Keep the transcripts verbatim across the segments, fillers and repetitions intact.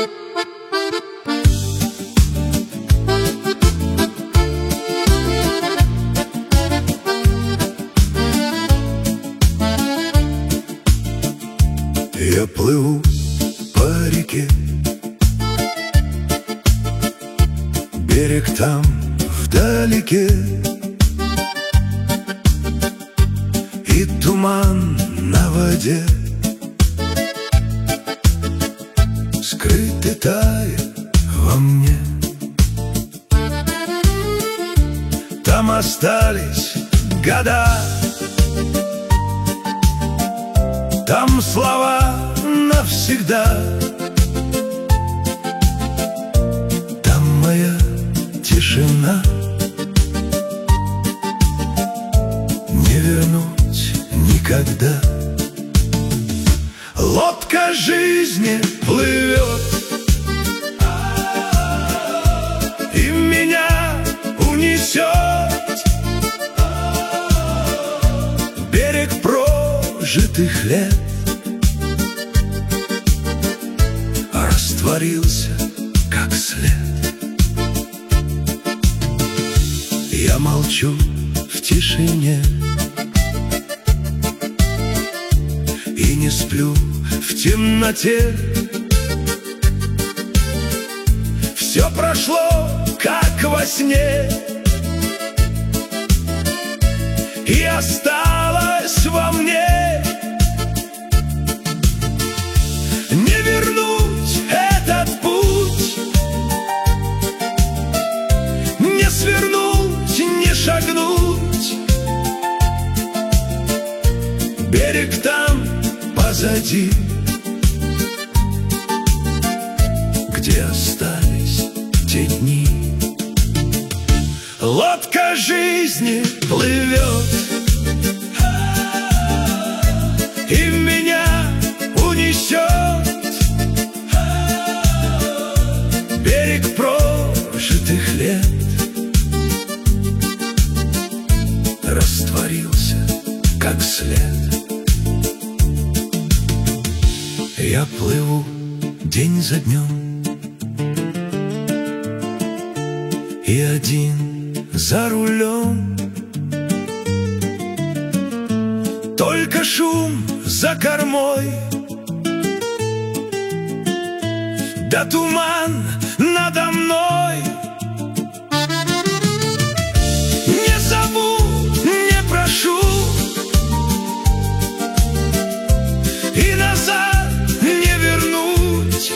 Я плыву по реке, берег там вдалеке, и туман на воде скрыт и тает во мне. Там остались года, там слова навсегда, там моя тишина. Не вернуть никогда. Лодка жизни плывет, и меня унесет берег прожитых лет. Растворился, как след. Я молчу в тишине и не сплю в темноте. Все прошло, как во сне, и осталось во мне. Не вернуть этот путь, не свернуть, не шагнуть. Берег там позади, где остались те дни. Лодка жизни плывет, и меня унесет берег прожитых лет. Растворился, как след. Я плыву день за днем, и один за рулем. Только шум за кормой, да туман надо мной. Не зову, не прошу, и назад не вернуть.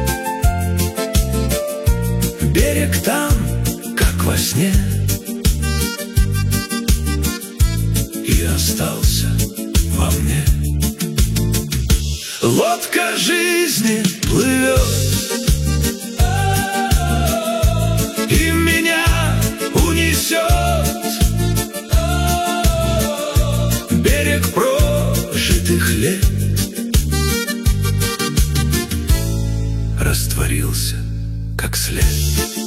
Берег там, как во сне, и остался во мне. Лодка жизни плывет, и меня унесет берег прожитых лет. Растворился, как след.